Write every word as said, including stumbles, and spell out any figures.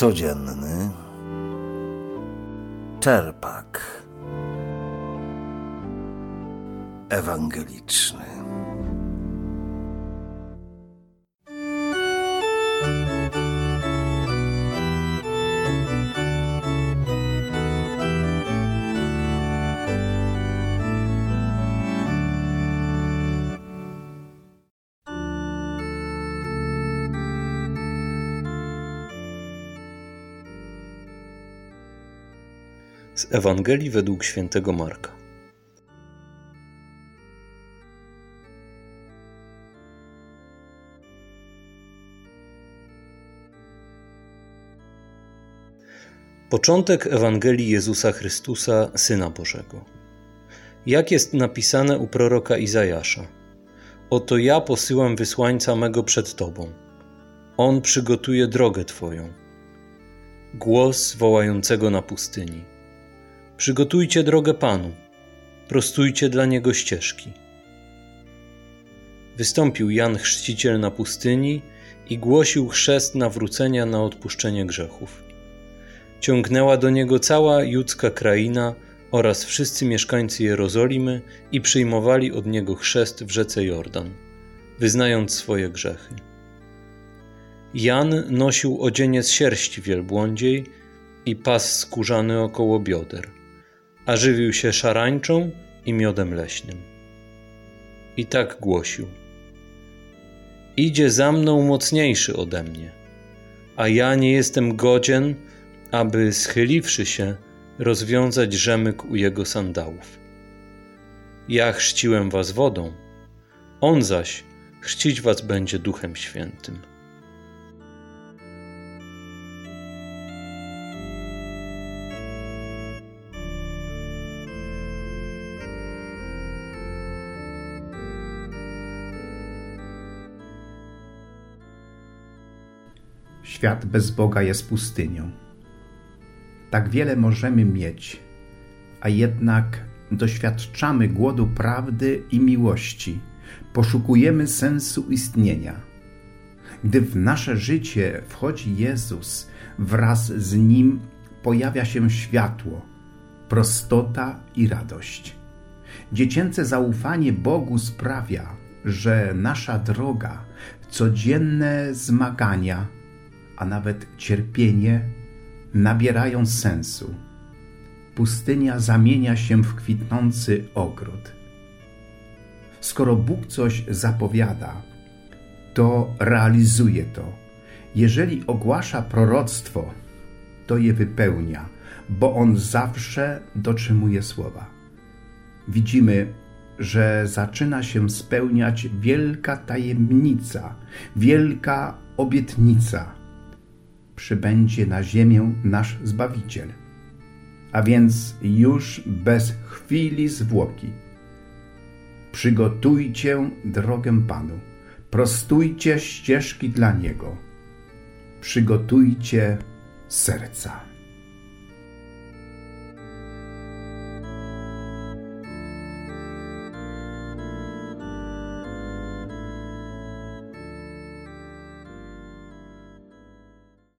Codzienny czerpak ewangeliczny. Z Ewangelii według świętego Marka. Początek Ewangelii Jezusa Chrystusa, Syna Bożego. Jak jest napisane u proroka Izajasza: Oto ja posyłam wysłańca mego przed Tobą. On przygotuje drogę Twoją. Głos wołającego na pustyni: Przygotujcie drogę Panu, prostujcie dla Niego ścieżki. Wystąpił Jan Chrzciciel na pustyni i głosił chrzest nawrócenia na odpuszczenie grzechów. Ciągnęła do Niego cała judzka kraina oraz wszyscy mieszkańcy Jerozolimy i przyjmowali od Niego chrzest w rzece Jordan, wyznając swoje grzechy. Jan nosił odzienie z sierści wielbłądziej i pas skórzany około bioder, a żywił się szarańczą i miodem leśnym. I tak głosił: Idzie za mną mocniejszy ode mnie, a ja nie jestem godzien, aby schyliwszy się, rozwiązać rzemyk u jego sandałów. Ja chrzciłem was wodą, on zaś chrzcić was będzie Duchem Świętym. Świat bez Boga jest pustynią. Tak wiele możemy mieć, a jednak doświadczamy głodu prawdy i miłości. Poszukujemy sensu istnienia. Gdy w nasze życie wchodzi Jezus, wraz z Nim pojawia się światło, prostota i radość. Dziecięce zaufanie Bogu sprawia, że nasza droga, codzienne zmagania, a nawet cierpienie nabierają sensu. Pustynia zamienia się w kwitnący ogród. Skoro Bóg coś zapowiada, to realizuje to. Jeżeli ogłasza proroctwo, to je wypełnia, bo On zawsze dotrzymuje słowa. Widzimy, że zaczyna się spełniać wielka tajemnica, wielka obietnica. Przybędzie na ziemię nasz Zbawiciel. A więc już bez chwili zwłoki przygotujcie drogę Panu, prostujcie ścieżki dla Niego, przygotujcie serca.